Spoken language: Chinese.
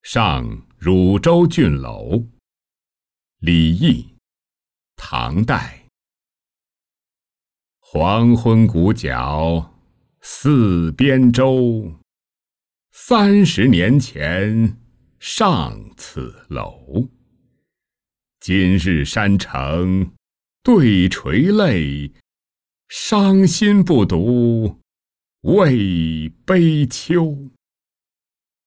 上汝州郡楼。李益，唐代。黄昏鼓角，四边洲。30年前，上此楼。今日山城，对垂泪，伤心不独，为悲秋。